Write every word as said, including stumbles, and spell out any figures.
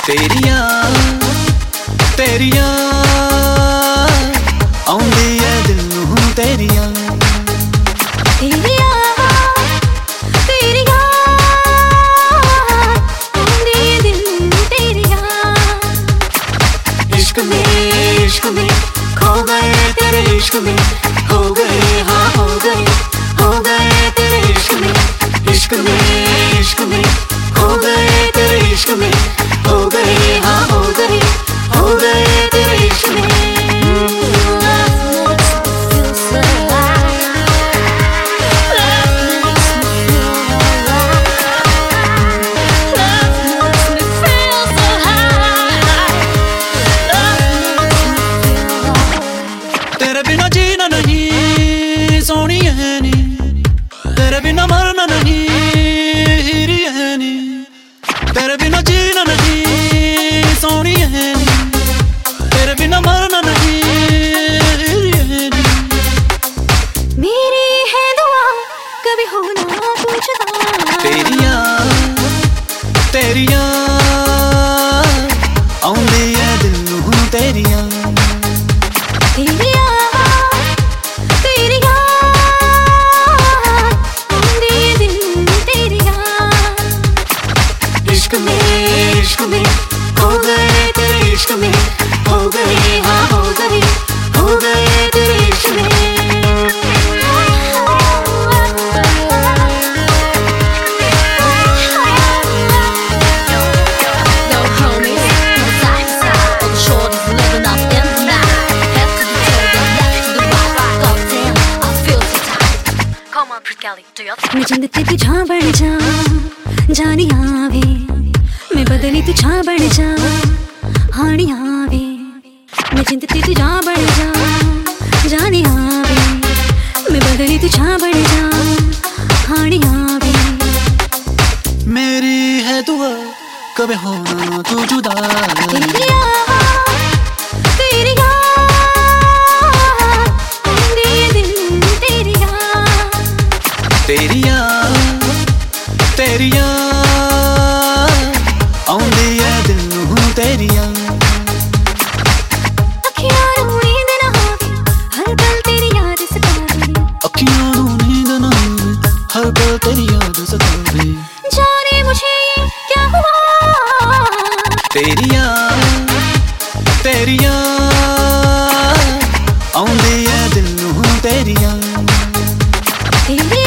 तेरिया तेरिया आउंदी है दिल नूं तेरिया तेरिया तेरिया आउंदी है दिल नूं तेरिया। इश्क में इश्क में खो गए तेरे इश्क में, हो गए हाँ हो गए हो गए तेरे इश्क में। इश्क में इश्क में खो गए तेरे इश्क में, हो गए हाँ हो गए हो गए तेरे इश्क में। तेरे बिना जीना नहीं सोनी है नी, तेरे बिना मरना नहीं हीरी है नी। तेरे बिना जीना नहीं सोनी है नी, तेरे बिना मरना नहीं हीरी है नी। मेरी है दुआ कभी हो ना पूछता। तेरिया तेरिया आउंदी है दिल नूं तेरिया तेरिया तेरिया आउंदी है दिल नूं तेरिया। इश्क में इश्क में हो गए तेरे इश्क में, हो गए हाँ हो गए हो गए तेरे इश्क में। मैं जिंदगी तुझा बन जा जानी आवे, मैं बदली तुझा बन जा हानी आवे। मैं जिंदगी तुझा बन जा जानी आवे, मैं बदली तुझा बन जा हानी आवे। मेरी है दुआ कभी होना तू जुदा। तेरिया तेरिया आउंदी है दिल नूं तेरिया। तेरिया तेरिया आउंदी है दिल नूं तेरिया। अखियां नूं नींद ना आवे हर पल तेरी याद सतावे। अखियां नूं नींद ना आवे हर पल तेरी याद सतावे। जाने मुझे ये क्या हुआ। तेरिया तेरिया आउंदी है दिल नूं तेरिया। तेरिया